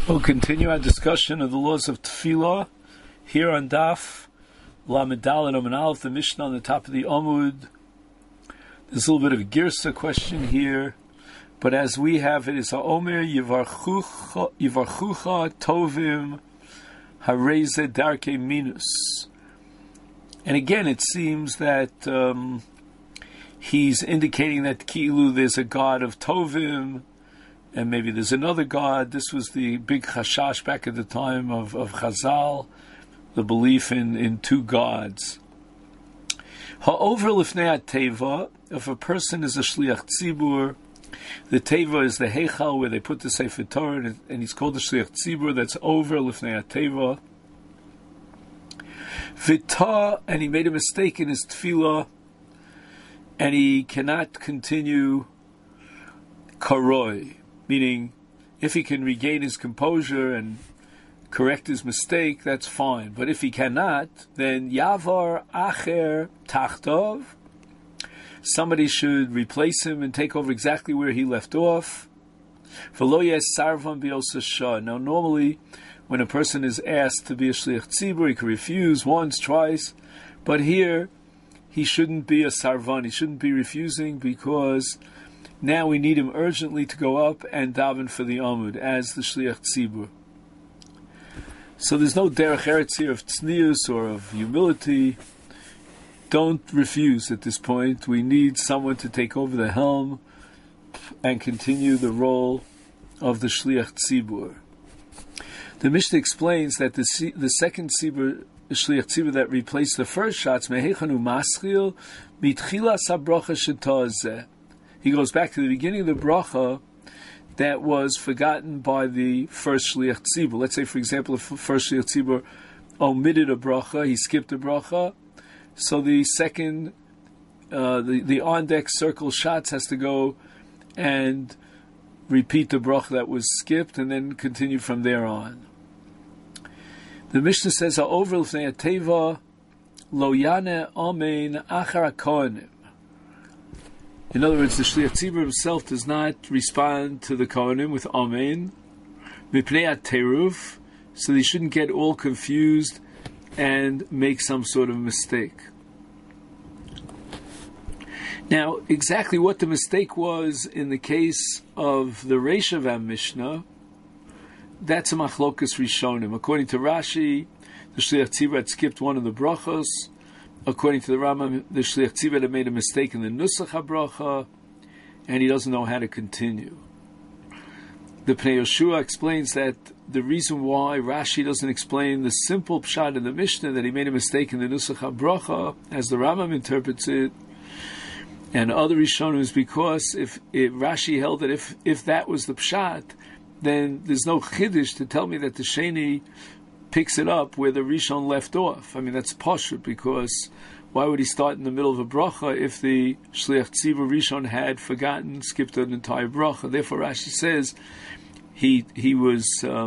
We'll continue our discussion of the laws of Tefillah here on Daf Lamed Daled Amud Aleph, the Mishnah on the top of the Amud. There's a little bit of a Girsa question here, but as we have it, it's Omer Yivarchucha Tovim Hareze Darke Minus. And again, it seems that he's indicating that Ki'ilu there's a god of Tovim, and maybe there's another god. This was the big chashash back at the time of Chazal, the belief in two gods. Ha'over lifnei teva, if a person is a shliach tzibur, the teva is the heichal where they put the Sefer Torah, and he's called the shliach tzibur. That's over lifnei teva. Vita, and he made a mistake in his tefillah, and he cannot continue karoi. Meaning, if he can regain his composure and correct his mistake, that's fine. But if he cannot, then Yavar Acher Tachtov, somebody should replace him and take over exactly where he left off. V'lo yes sarvan b'osa shah. Now, normally, when a person is asked to be a shliach tzibur, he can refuse once, twice. But here, he shouldn't be a sarvan. He shouldn't be refusing because now we need him urgently to go up and daven for the Amud as the Shliach Tzibur. So there's no derech eretz here of tznius or of humility. Don't refuse at this point. We need someone to take over the helm and continue the role of the Shliach Tzibur. The Mishnah explains that the second Tzibur, Shliach Tzibur that replaced the first shots, mehechanu maschil mitchila sabrocha shetazeh. He goes back to the beginning of the bracha that was forgotten by the first Shliach Tzibur. Let's say, for example, if the first Shliach Tzibur omitted a bracha, he skipped a bracha, so the second, the on-deck circle shots has to go and repeat the bracha that was skipped and then continue from there on. The Mishnah says, Ha'over l'fnei teva lo yane amen achar hakohanim. In other words, the Shliach Tzibur himself does not respond to the Kohanim with Amen, Mipnei Teruf, so they shouldn't get all confused and make some sort of mistake. Now, exactly what the mistake was in the case of the Reisha Vam Mishnah, that's a Machlokas Rishonim. According to Rashi, the Shliach Tzibur had skipped one of the brachos. According to the Rambam, the Shliach Tzibur had made a mistake in the Nusach HaBracha, and he doesn't know how to continue. The Pnei Yoshua explains that the reason why Rashi doesn't explain the simple pshat in the Mishnah, that he made a mistake in the Nusach HaBracha, as the Rambam interprets it, and other Rishonim, is because if Rashi held that if that was the pshat, then there's no chiddush to tell me that the Sheni picks it up where the Rishon left off. I mean, that's pashut, because why would he start in the middle of a bracha if the Shliach Tzibur Rishon had forgotten, skipped an entire bracha? Therefore, Rashi says he was.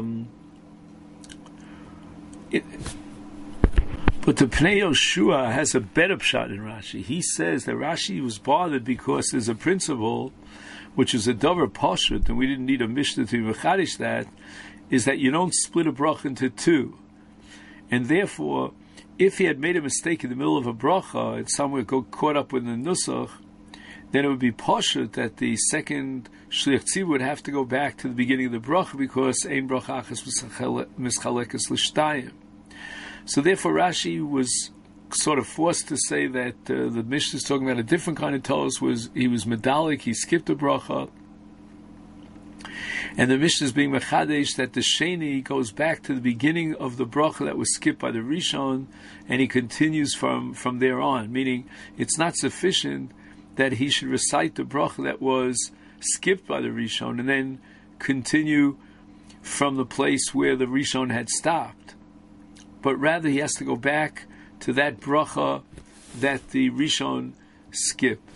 But the Pnei Yoshua has a better pshat in Rashi. He says that Rashi was bothered because there's a principle, which is a davar pashut, and we didn't need a Mishnah to mechadish that, is that you don't split a bracha into two. And therefore, if he had made a mistake in the middle of a bracha and somewhere got caught up with the nusach, then it would be pashut that the second Shliach Tzibur would have to go back to the beginning of the bracha, because ein bracha achas mischalekes l'shtayim. So therefore Rashi was sort of forced to say that the Mishnah is talking about a different kind of tolos, he was medalik, he skipped a bracha. And the Mishnah is being mechadesh that the Sheni goes back to the beginning of the bracha that was skipped by the Rishon, and he continues from there on. Meaning, it's not sufficient that he should recite the bracha that was skipped by the Rishon and then continue from the place where the Rishon had stopped. But rather, he has to go back to that bracha that the Rishon skipped.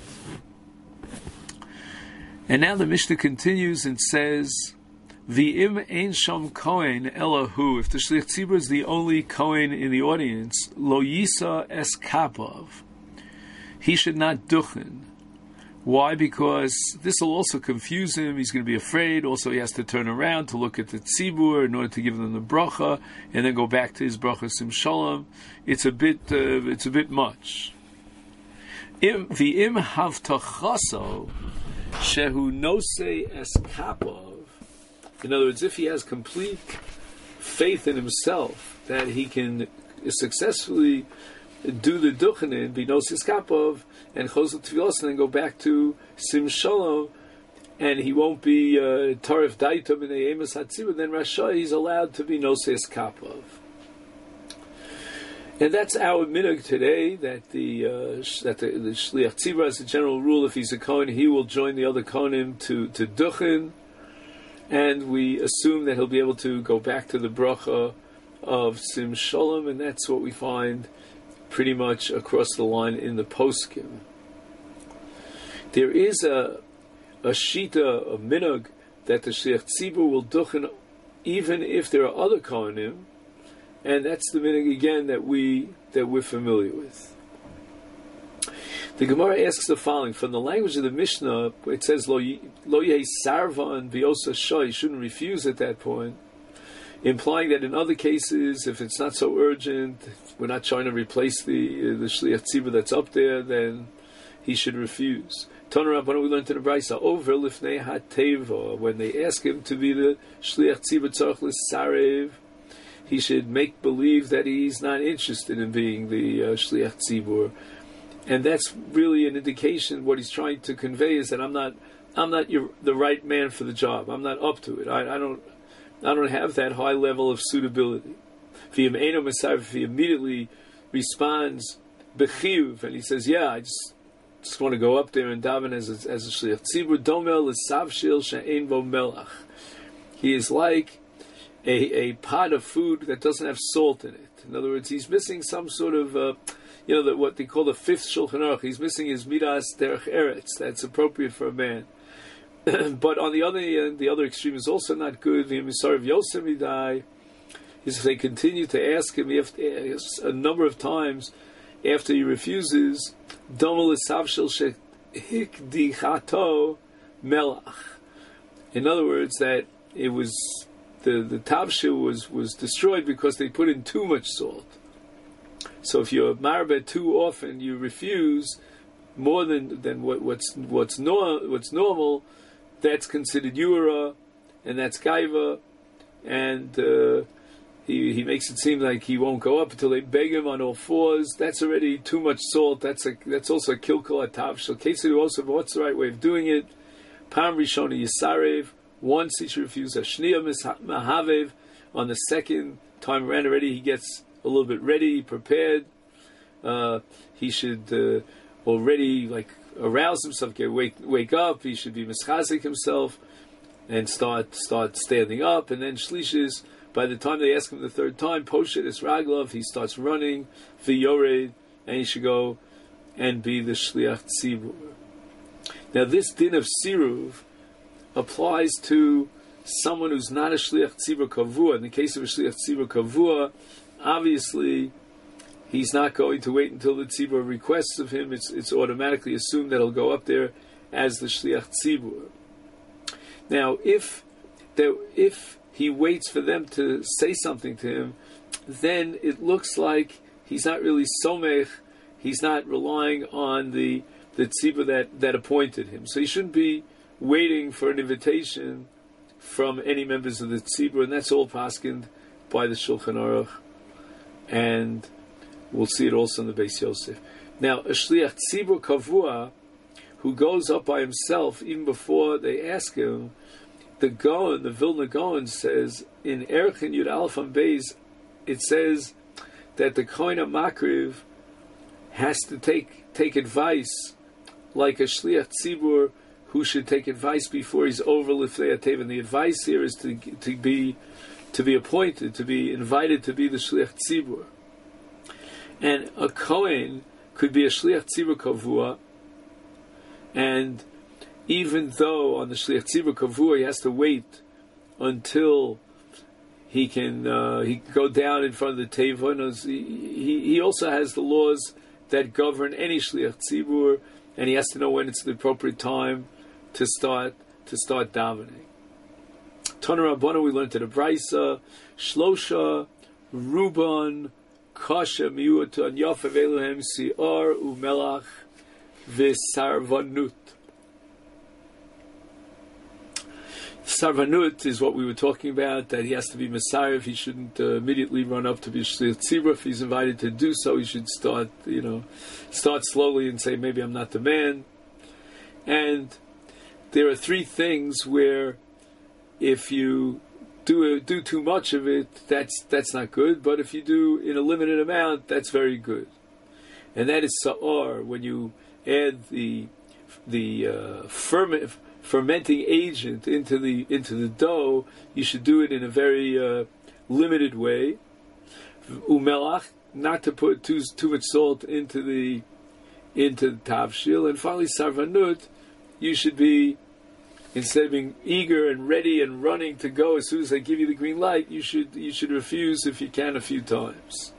And now the Mishnah continues and says, V'im ein sham kohen elahu. If the Shliach Tzibur is the only kohen in the audience, lo yisa es kapav. He should not duchen. Why? Because this will also confuse him. He's going to be afraid. Also, he has to turn around to look at the tzibur in order to give them the bracha, and then go back to his bracha sim shalom. It's a bit much. V'im havtachaso shehu nosei eskapov. In other words, if he has complete faith in himself that he can successfully do the duchenin, be nosei eskapov, and chosel tefillos, and then go back to sim shalom, and he won't be tarif daitum in the emes hatzibur, then Rasha, he's allowed to be nosei eskapov. And that's our minhag today, that the shliach tzibur, as a general rule, if he's a kohen, he will join the other kohenim to duchen, and we assume that he'll be able to go back to the bracha of sim shalom, and that's what we find pretty much across the line in the poskim. There is a shita, a minhag, that the shliach tzibur will duchen even if there are other kohenim, and that's the minhag again that we're familiar with. The Gemara asks the following from the language of the Mishnah. It says lo yeh sarvan v'osa shoy, you shouldn't refuse at that point, implying that in other cases, if it's not so urgent, we're not trying to replace the shliach tzibur that's up there, then he should refuse. Tana Rabbanan, we learned in the Brisa, over lifnei hateva, when they ask him to be the shliach tzibur tzarich l'sarev, he should make believe that he's not interested in being the shliach tzibur, and that's really an indication. What he's trying to convey is that I'm not the right man for the job. I'm not up to it. I don't have that high level of suitability. If he immediately responds b'chiyuv and he says, "Yeah, I just want to go up there and daven as a shliach tzibur," domel l'savshil she'ein bo melach. He is like a pot of food that doesn't have salt in it. In other words, he's missing some sort of, what they call the fifth Shulchan Aruch. He's missing his midas derech eretz that's appropriate for a man. But on the other end, the other extreme is also not good. The Misar of Yosemidai is if they continue to ask him a number of times after he refuses, Domel Savshel Shehikdichato Melach. In other words, that it was the tavshil was destroyed because they put in too much salt. So if you're marbeh too often, you refuse more than what's normal. That's considered yura, and that's gaiva, and he makes it seem like he won't go up until they beg him on all fours. That's already too much salt. That's also a kilkol atavshil. Ketzid also, but what's the right way of doing it? Pam rishona yisarev. Once he should refuse a shniya mahavev. On the second time around already he gets a little bit ready, prepared. He should already arouse himself, wake up. He should be mischazik himself and start standing up. And then shlishis, by the time they ask him the third time, poshet es raglav, he starts running, v'yored, and he should go and be the shliach tzibur. Now this din of siruv applies to someone who's not a shliach tzibur kavua. In the case of a shliach tzibur kavua, obviously he's not going to wait until the tzibur requests of him. It's automatically assumed that he'll go up there as the shliach tzibur. Now, if he waits for them to say something to him, then it looks like he's not really somech. He's not relying on the tzibur that appointed him. So he shouldn't be waiting for an invitation from any members of the tzibur, and that's all paskined by the Shulchan Aruch, and we'll see it also in the Beis Yosef. Now, a shliach tzibur kavua who goes up by himself even before they ask him, the Vilna Gaon says in Erchin Yud Aleph on Beis, it says that the Kohen HaMakriv has to take advice like a shliach tzibur who should take advice before he's over Lifnei HaTeva. And the advice here is to be appointed, to be invited to be the shliach tzibur. And a Kohen could be a shliach tzibur kavua, and even though on the shliach tzibur kavua he has to wait until he can go down in front of the teva. He also has the laws that govern any shliach tzibur. and he has to know when it's the appropriate time to start davening. Tana Rabbana, we learned in the Brisa, Shlosha, Ruban, Kasha, Miutan, Yafav Elohim, Si'ar, Umelach, V'Sarvanut. Sarvanut is what we were talking about, that he has to be Messiah. He shouldn't immediately run up to be Shliach Tzibur. If he's invited to do so, he should start slowly and say, maybe I'm not the man. And there are three things where if you do too much of it, that's not good. But if you do in a limited amount, that's very good. And that is Sa'ar, when you add the fermenting agent into the dough. You should do it in a very limited way. Umelach, not to put too much salt into the tavshil. And finally, sarvanut, you should be, instead of being eager and ready and running to go as soon as they give you the green light, you should refuse if you can a few times.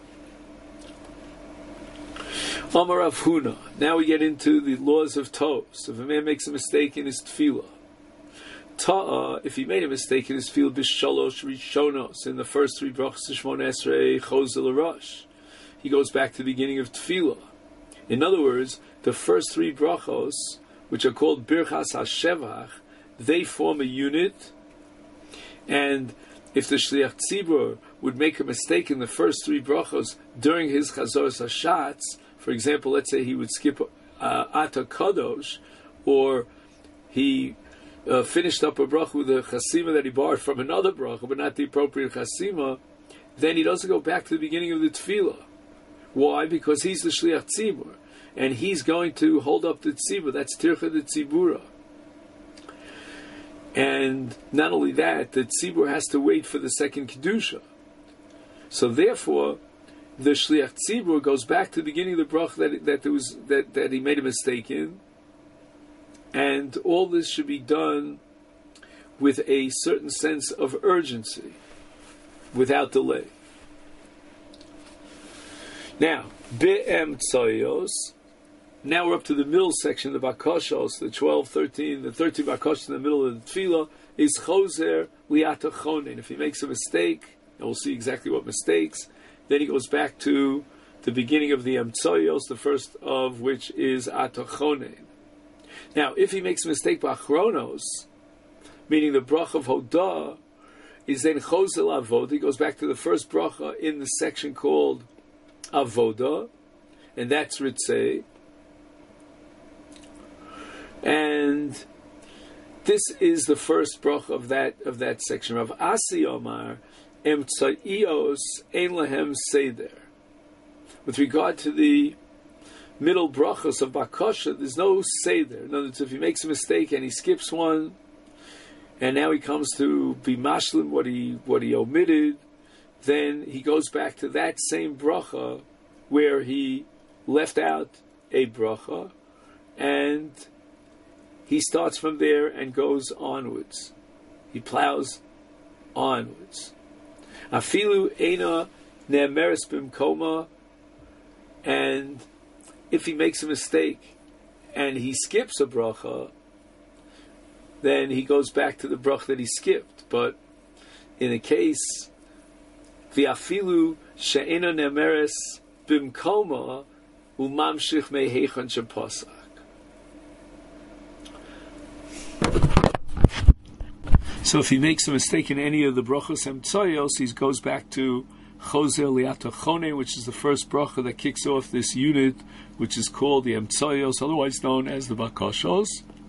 Amar Rav Huna. Now we get into the laws of tos. If a man makes a mistake in his tefillah, ta'a, if he made a mistake in his tefillah, b'shalosh rishonos, in the first three brachos shmon esrei chozel rosh, he goes back to the beginning of tefillah. In other words, the first three brachos, which are called birchas hashevach, they form a unit. And if the shliach tzibur would make a mistake in the first three brachos during his chazoros hashatz, for example, let's say he would skip Ata Kadosh, or he finished up a bracha with a chasima that he borrowed from another bracha, but not the appropriate chasima, then he doesn't go back to the beginning of the tefillah. Why? Because he's the shliach tzibur, and he's going to hold up the tzibur. That's tircha de tzibura. And not only that, the tzibur has to wait for the second kedusha. So therefore, the shliach tzibur goes back to the beginning of the bracha that he made a mistake in, and all this should be done with a certain sense of urgency, without delay. Now, be'em tzayos. Now we're up to the middle section, the bakashos, the 13 bakashos in the middle of the tefillah, is choser liata chonen. If he makes a mistake, and we'll see exactly what mistakes, then he goes back to the beginning of the emtsoyos, the first of which is atachonen. Now, if he makes a mistake by achronos, meaning the bracha of hodah, is then chozel avodah. He goes back to the first bracha in the section called avodah, and that's ritzei. And this is the first bracha of that section. Rav Asi Omar, Emtsaios ein lahem seder. With regard to the middle brachos of bakasha, there's no seder. In other words, if he makes a mistake and he skips one, and now he comes to be mashlim what he omitted, then he goes back to that same bracha where he left out a bracha, and he starts from there and goes onwards. He plows onwards. Afilu eina ne'emeres b'mkoma, and if he makes a mistake and he skips a bracha, then he goes back to the bracha that he skipped. But in a case, v'afilu she'eina ne'emeres b'mkoma u'mamshich me'heichon she'posach. So if he makes a mistake in any of the brachos emtsayos, he goes back to chozer liata chone, which is the first bracha that kicks off this unit, which is called the emtsayos, otherwise known as the bakashos.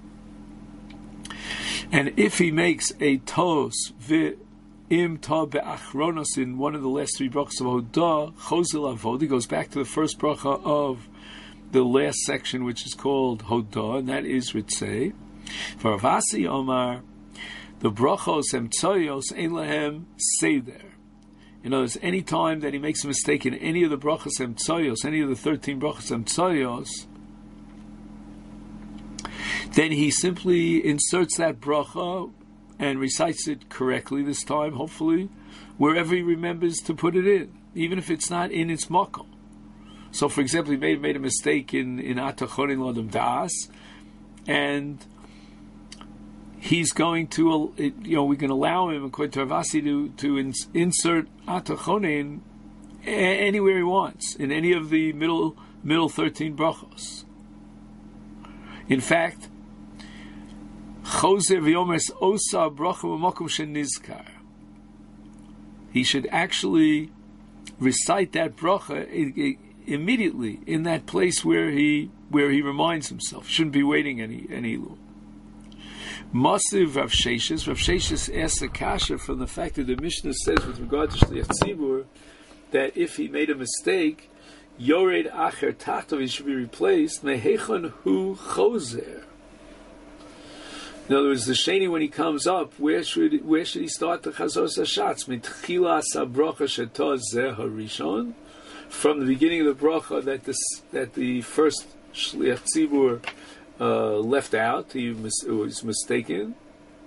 And if he makes a tos im ta be'achronos in one of the last three brachos of hodah, chozer lavod, he goes back to the first bracha of the last section, which is called hodah, and that is ritzei. For Rav Asi Omar, the brachos emtsayos ein lahem seder. In other words, any time that he makes a mistake in any of the brachos emtsayos, any of the 13 brachos emtsayos, then he simply inserts that bracha and recites it correctly this time, hopefully, wherever he remembers to put it in, even if it's not in its makom. So, for example, he made a mistake in Atachonin Lodam Das, and he's going to, we can allow him, according to Ravasi, to insert Atachonin anywhere he wants, in any of the middle 13 brachos. In fact, Choser v'yomers osa bracha b'makom shenizkar. He should actually recite that bracha immediately in that place where he reminds himself. Shouldn't be waiting any long. Masiv Rav Sheshes asks a kasha from the fact that the Mishnah says with regard to Shliach Tzibur that if he made a mistake, Yored Acher Tachtov, he should be replaced. Mehechon Hu Choser. In other words, the Sheni, when he comes up, where should he start the Chazor Sashatz? Mitchilas HaBrocha Shetaz Zeh HaRishon, from the beginning of the bracha that the first Shliach Tzibur left out. He was mistaken,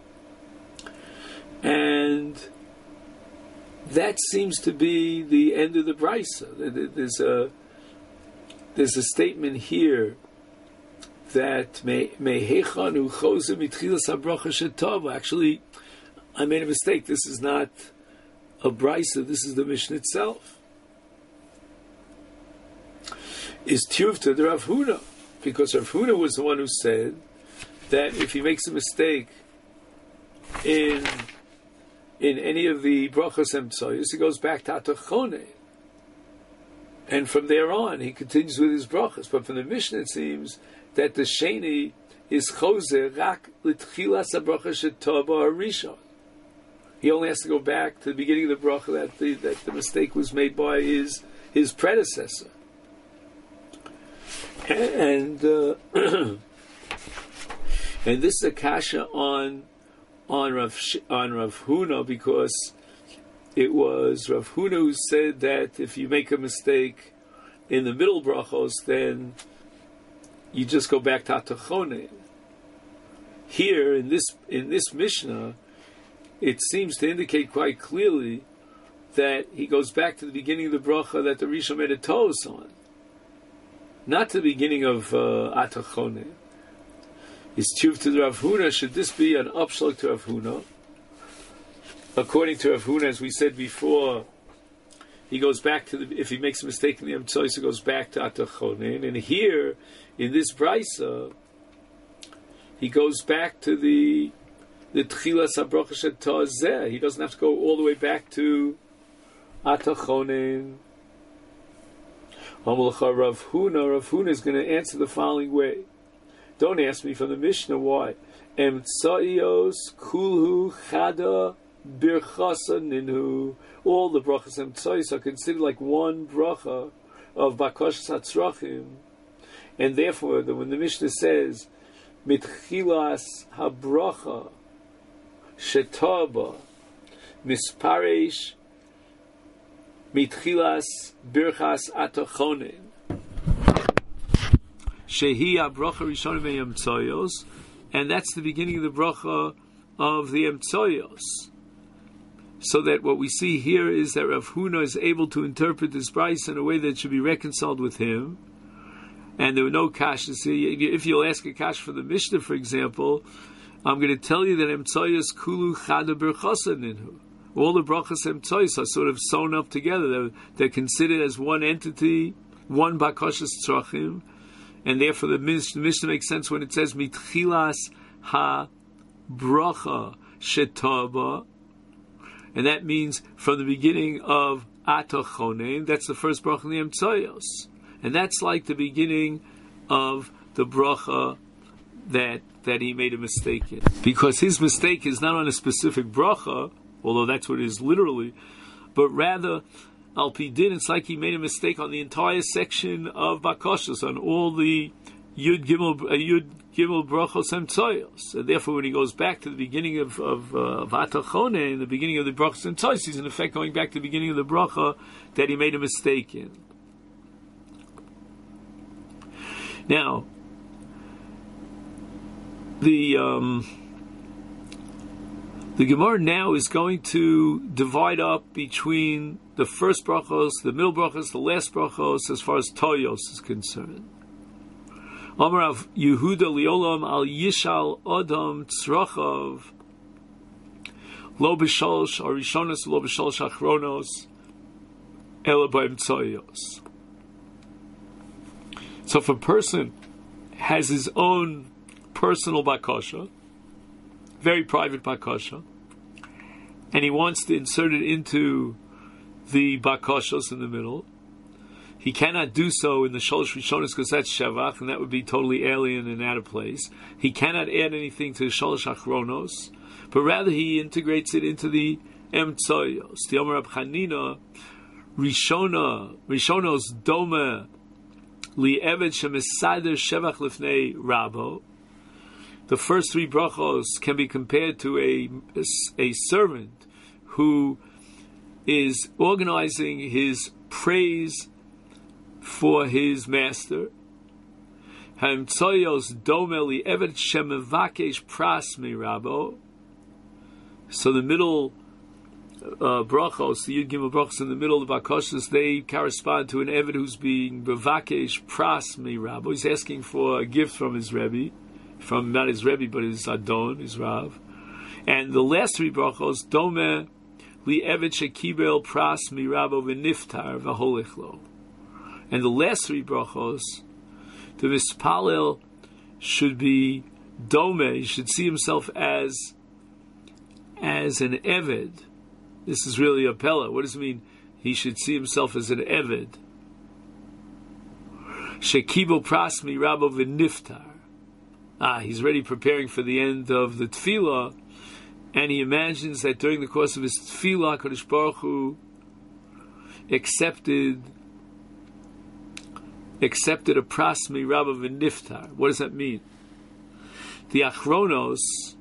and that seems to be the end of the brisa. There's a statement here that mehechanu chose mitchilas habracha shetova. Actually, I made a mistake. This is not a brisa. This is the Mishnah itself. Is tiyuvta the Rav Huna, because Rav Huna was the one who said that if he makes a mistake in any of the brachas emtsoyos, he goes back to Atachone, and from there on he continues with his brachas. But from the Mishnah it seems that the sheni is chozer rak l'tchilas habracha shetova harishon. He only has to go back to the beginning of the bracha that the mistake was made by his predecessor. And and this is a kasha on Rav Huna, because it was Rav Huna who said that if you make a mistake in the middle brachos, then you just go back to Atachone. Here in this Mishnah, it seems to indicate quite clearly that he goes back to the beginning of the bracha that the Rishon made a toos on, not to the beginning of Atachone. Is tiyuv to the Rav Huna? Should this be an upshlag to Rav Huna? According to Rav Huna, as we said before, he goes back to if he makes a mistake in the Emtsois, he goes back to Atachone. And here, in this brisa, he goes back to the Tchilas HaBrocha Shetazeh. He doesn't have to go all the way back to Atachone. Rav Huna is going to answer the following way. Don't ask me from the Mishnah why. Emtsaios kulhu chada birchasa ninhu. All the brachas emtsaios are considered like one bracha of bakashas hatzrachim, and therefore, when the Mishnah says mitchilas habracha shetaba misparesh mitchilas birchas atachonin shehi habracha rishon ve'emtsoyos, and that's the beginning of the bracha of the emtsoyos. So that what we see here is that Rav Huna is able to interpret this brayso in a way that should be reconciled with him, and there were no kashas. If you'll ask a kash for the Mishnah, for example, I'm going to tell you that emtsoyos kulu chada birchasa ninhu. All the brachas emtsoyos are sort of sewn up together. They're considered as one entity, one bakashas tzrachim, and therefore the Mishnah makes sense when it says mitchilas ha bracha shetaba, and that means from the beginning of Atachonen. That's the first bracha in the Emtsoyos, and that's like the beginning of the bracha that he made a mistake in, because his mistake is not on a specific bracha, although that's what it is literally, but rather Al Pi Din, it's like he made a mistake on the entire section of Bakashos, on all the Yud Gimel Brachos Emtsoyos. And therefore, when he goes back to the beginning of Atachone, in the beginning of the Brachos Emtsoyos, he's in effect going back to the beginning of the bracha that he made a mistake in. Now, The Gemara now is going to divide up between the first brachos, the middle brachos, the last brachos, as far as Toyos is concerned. Amarav Yehuda Liolam al Yishal Adam Tzrachav Lo B'Shalosh Arishonos Lo B'Shalosh Achronos Ela B'Im Toyos. So if a person has his own personal bakasha, very private bakasha, and he wants to insert it into the bakashos in the middle, he cannot do so in the shalosh rishonos because that's shevach, and that would be totally alien and out of place. He cannot add anything to the shalosh achronos, but rather he integrates it into the emtsoyos. The Omer Rab Chanina, rishonos dome li eved shemesader shevach lifnei rabo. The first three brachos can be compared to a servant who is organizing his praise for his master. Ha'emtsoyos domeli eved shemevakesh pras mirabo. So the middle brachos, the Yud Gimel brachos in the middle of the bakashos, they correspond to an eved who's being bevakesh pras mirabo. He's asking for a gift from his rebbe, from not his rebbe but his adon, his rav. And the last three brachos, dome li eved shekibel pras mirabo v'niftar v'holichlo. And the last three brachos, the mispalel should be dome. He should see himself as an eved. This is really a pella. What does it mean? He should see himself as an eved. Shekibel pras mirabo v'niftar. He's already preparing for the end of the tefillah, and he imagines that during the course of his tefillah, HaKadosh Baruch Hu accepted a pras mirabo v'niftar. What does that mean? The achronos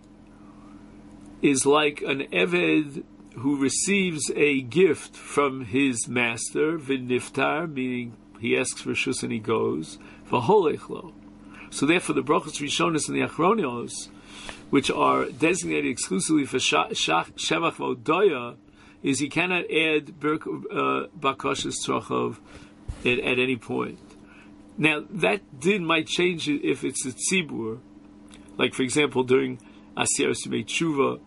is like an eved who receives a gift from his master, v'niftar, meaning he asks for shus and he goes, v'holechlo. So therefore the brachos rishonos and the achronos, which are designated exclusively for shevach v'odaya, is he cannot add bakashas tzrachav at any point. Now that din might change if it's a tzibur, like for example during Asiyar Simei Tshuva.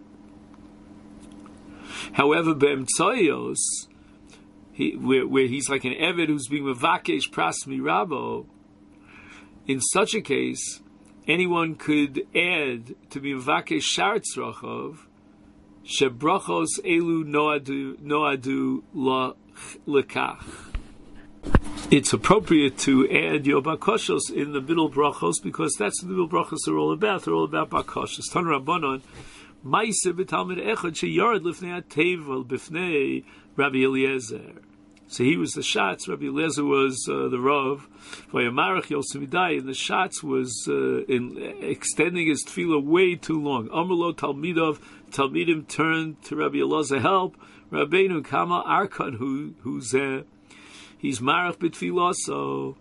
However, be'emtsoyos, where he's like an eved who's being mevakesh pras mirabo, in such a case, anyone could add to be mevakesh shar tzrachav shebrachos elu noadu lekach. It's appropriate to add your bakashos in the middle brachos because that's what the middle brachos are all about. They're all about bakashos. Tan Rabbanon, Ma'aseh b'talmid echad sheyard lifnei hatevel b'fnei Rabbi Eliezer. So he was the Shatz, Rabbi Eliezer was the Rav. Vayamarach Yosemidai, and the Shatz was in extending his tefillah way too long. Amrlo Talmidim turned to Rabbi Eliezer, help. Rabbeinu Kama Arkan, who's there. He's marach b'tefillah, so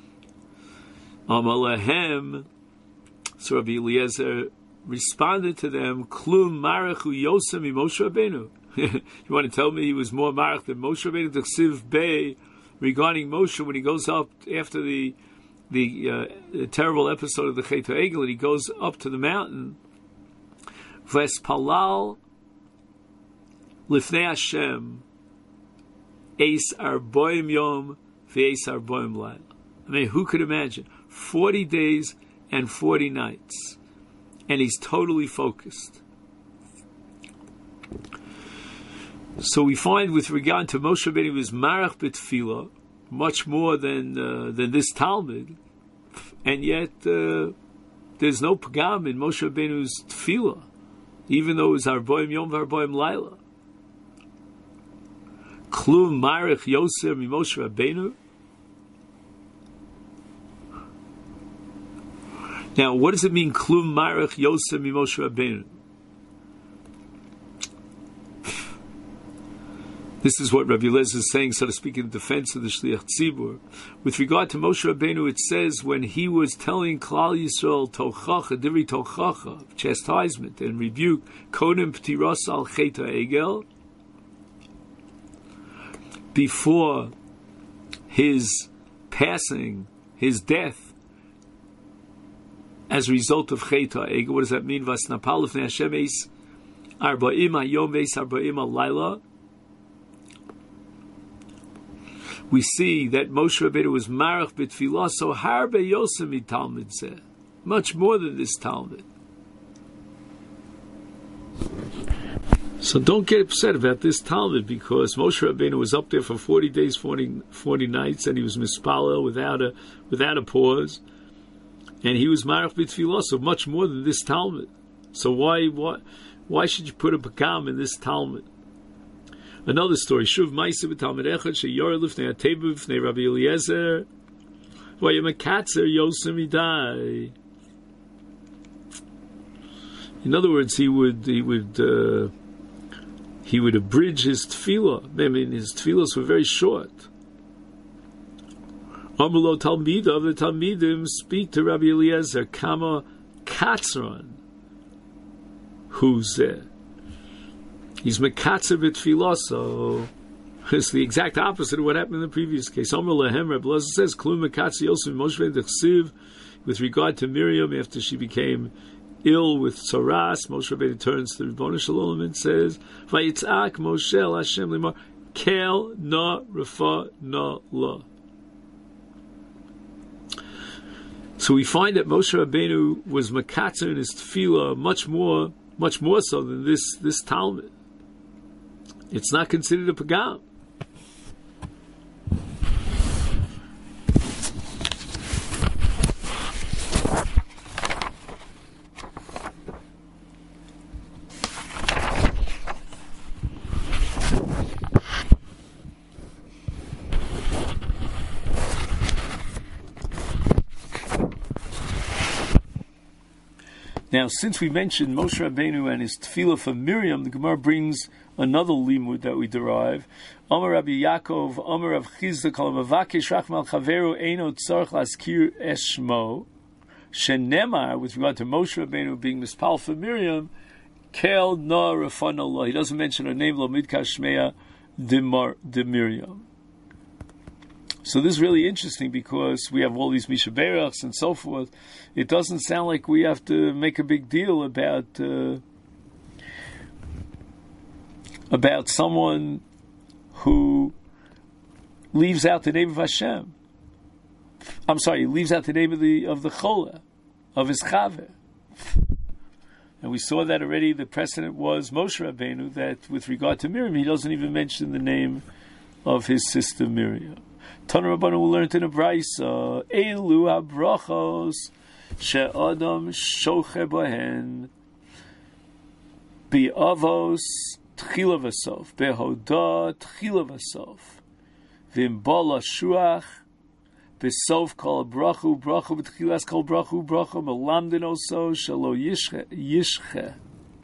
Amalehem. So Rabbi Eliezer responded to them, Klum Marachu Yosem Moshe Rabbeinu. You want to tell me he was more marach than Moshe Rabbeinu? The Ksiv Bey regarding Moshe when he goes up after the terrible episode of the Chet HaEgel, and he goes up to the mountain. Vespalal Lifnei Hashem Eis Arboim Yom V'Eis Arboim Laila. I mean, who could imagine 40 days and 40 nights, and he's totally focused. So we find with regard to Moshe Rabbeinu, he was marach b'tefillah much more than this Talmud, and yet there's no pagam in Moshe Rabbeinu's tefillah, even though it was Arboim Yom v'Arboim Laila. Klum marach Yoser mi Moshe Rabbeinu. Now, what does it mean, Klum marach Yoser mi Moshe Rabbeinu? This is what Rabbi Eliezer is saying, so to speak, in defense of the Shliach Tzibur. With regard to Moshe Rabbeinu, it says when he was telling Klal Yisrael Tochacha, Divri Tochacha, chastisement and rebuke, Kodem Ptiros al Cheta Egel, before his passing, his death, as a result of Cheta Egel. What does that mean? Vasnapal Lefnei Hashem Eis Arba'im Hayom Eis Arba'im Alayla. We see that Moshe Rabbeinu was marach b'tfilah, so harbe yosem Talmud said, much more than this Talmud. So don't get upset about this Talmud, because Moshe Rabbeinu was up there for 40 days, 40 nights, and he was mispalel without a pause, and he was marach b'tfilah, so much more than this Talmud. So why should you put a pakam in this Talmud? Another story. Shuv Ma'aseh b'Talmud Echad sheYoreh lifnei HaTeiba b'fnei Rabbi Eliezer v'yemekatzer Yosem Idai. In other words, he would abridge his tefillah. I mean, his tefillahs were very short. Amrulo Talmid of the Talmidim speak to Rabbi Eliezer Kama Katzron. Who's there? He's mekatzer b'tfilah, so it's the exact opposite of what happened in the previous case. Omer lehem, Reb Elazar says, Klum mekatzer Yosef Moshe dechsiv, with regard to Miriam, after she became ill with tzaras, Moshe Rabbeinu turns to Ribono Shel Olam and says, Vayitzak Moshe el Hashem limar, kel na refa na la. So we find that Moshe Rabbeinu was mekatzer in his tefillah much more so than this Talmud. It's not considered a pagam. Now, since we mentioned Moshe Rabbeinu and his tefillah for Miriam, the Gemara brings another limud that we derive. Amar Rabbi Yaakov, Amar Rav Chizda, Kol Mavakesh Rachmal Chaveru Eino Tzarich Laskir Eshmo. Shenemar, with regard to Moshe Rabbeinu being mispal for Miriam, Kel Na Rafan Allah. He doesn't mention her name, Lo Midkash Shmeya de Miriam. So this is really interesting, because we have all these Misha Berachs and so forth. It doesn't sound like we have to make a big deal about someone who leaves out the name of Hashem. I'm sorry, leaves out the name of the Chola, of his Chaver. And we saw that already. The precedent was Moshe Rabbeinu, that with regard to Miriam, he doesn't even mention the name of his sister Miriam. Tana Rabbanu learned in a brayso, Elu habrachos she'adam shoche bohen bi'avos tchila v'sof behoda tchila v'sof v'imbola shuach b'sof kol brachu b'tchilas kol brachu melamdin oso shelo yishche.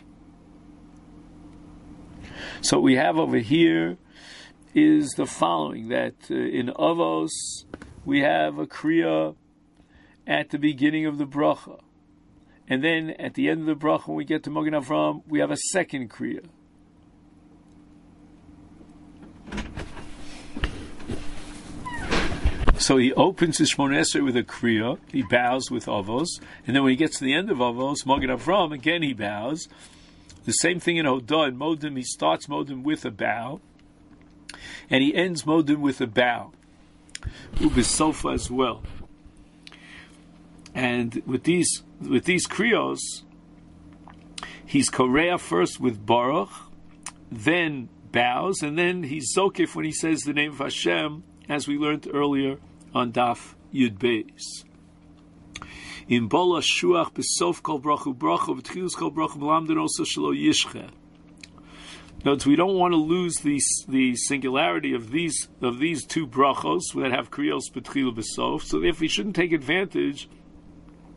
So what we have over here is the following, that in Avos we have a Kriya at the beginning of the bracha, and then at the end of the bracha, when we get to Magen Avram, we have a second Kriya. So he opens his Shmoneh Esrei with a Kriya, he bows with Avos, and then when he gets to the end of Avos, Magen Avram, again he bows. The same thing in Hodah and Modim, he starts Modim with a bow, and he ends Modim with a bow. Ubisofa as well. And with these kriyos, he's Korea first with Baruch, then bows, and then he's Zokif when he says the name of Hashem, as we learned earlier on Daf Yud Beis. In Bola Shuach Besof Kol Brachu Brachu V'Tchilus Kol Brachu Melamdin Oso Shelo Yishche. Notice we don't want to lose the singularity of these two brachos that have kriyos b'tchila b'sof. So therefore, we shouldn't take advantage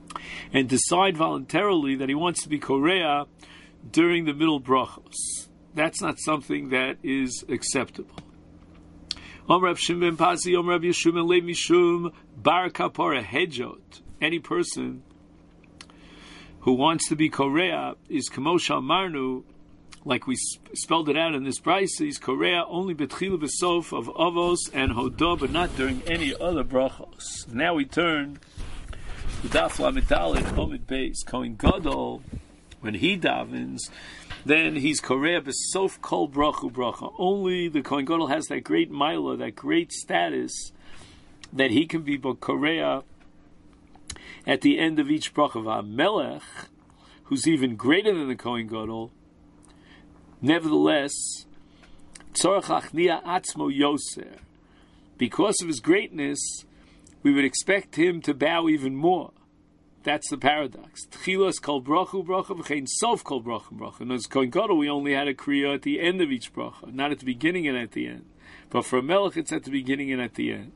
and decide voluntarily that he wants to be korea during the middle brachos. That's not something that is acceptable. Rav Shimon Pasi, Rav Yeshua ben Levi Mishum bar kapara hejot. Any person who wants to be korea is kamosha marnu, like we spelled it out in this brayse, is korea only betchilu b'sof of avos and hodah, but not during any other brachos. Now we turn to Daf Lamed Dalet Omid Beis. Kohen Gadol, when he davens, then he's korea b'sof kol brachu bracha. Only the Kohen Gadol has that great milah, that great status, that he can be korea at the end of each bracha. Melech, who's even greater than the Kohen Gadol, nevertheless, tzorach achnia atzmo yoser. Because of his greatness, we would expect him to bow even more. That's the paradox. Tchilas kol brachu bracha v'chein sof kol bracha bracha. And as Kohen Gadol, we only had a kriya at the end of each bracha, not at the beginning and at the end. But for a melech, it's at the beginning and at the end.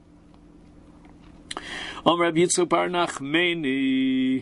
Rabbi Yitzchak bar Nachmeni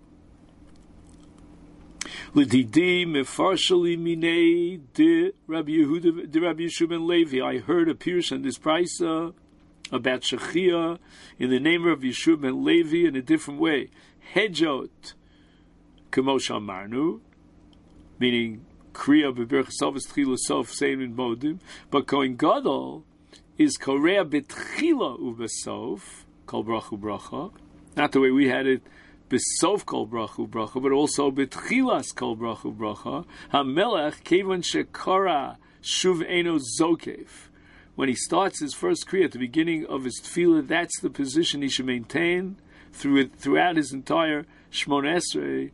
L'didi mefarshali minei de Rabbi Yehuda de Rabbi Yeshua ben Levi. I heard a pirush on this braysa about Shechia in the name of Yeshua ben Levi in a different way. Hejot k'mosh amarnu, meaning kriya b'berach sovas tchila sof sein in modim. But Kohen Gadol is korea betchila ubesof kol brachu bracha, not the way we had it. B'sof kol brachu bracha, but also b'tchilas kol brachu bracha. HaMelech kevan shekara shuv eno zokev. When he starts his first kriya at the beginning of his tefillah, that's the position he should maintain throughout his entire Shmona Esrei,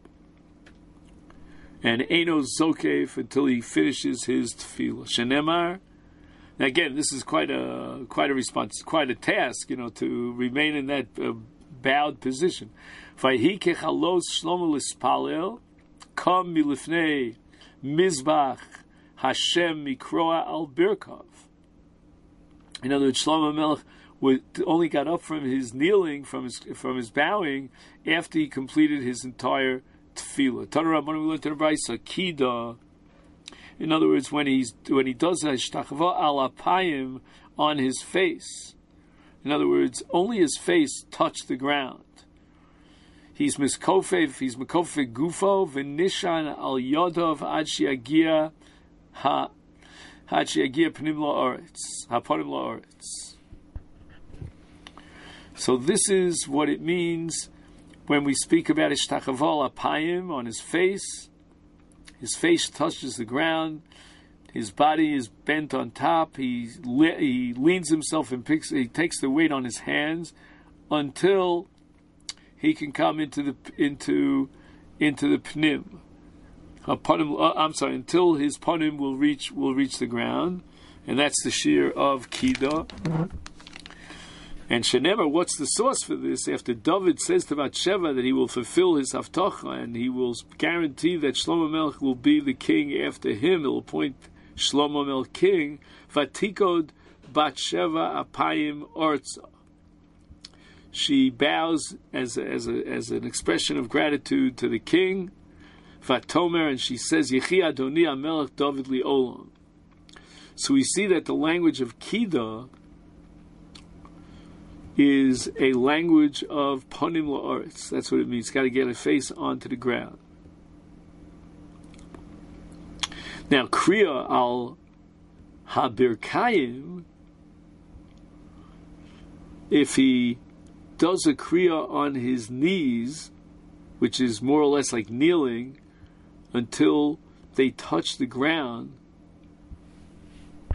and eno zokev until he finishes his tefillah. Shenemar. Now again, this is quite a response, quite a task, to remain in that bowed position. Vayhi kechalos Shlomo lispalel, kam milifnei mizbach Hashem mikroa al birkov. In other words, Shlomo Melech only got up from his kneeling, from his bowing, after he completed his entire tefillah. Tanur Rabbanan, we learned in the brayse kida. In other words, when he does hashtachava al apayim on his face. In other words, only his face touched the ground. He's mikofev gufo v'nishan al yodov ad sheyagia panim la'oretz, hapanim la'oretz. So this is what it means when we speak about ishtachava apayim on his face. His face touches the ground. His body is bent on top. He leans himself and he takes the weight on his hands until he can come into the pnim. Until his panim will reach the ground, and that's the shear of kida. And Shenemar, what's the source for this? After David says to Bathsheba that he will fulfill his haftacha and he will guarantee that Shlomo Melech will be the king after him, he'll appoint Shlomo Melech king. Vatikod Bathsheba apayim orza. She bows as an expression of gratitude to the king. Vatomer, and she says, Yechi Adoni HaMelech David li Olam. So we see that the language of Kida is a language of Panim La'oretz. That's what it means. It's got to get a face onto the ground. Now, Kriya al Habirkayim, if he does a Kriya on his knees, which is more or less like kneeling, until they touch the ground,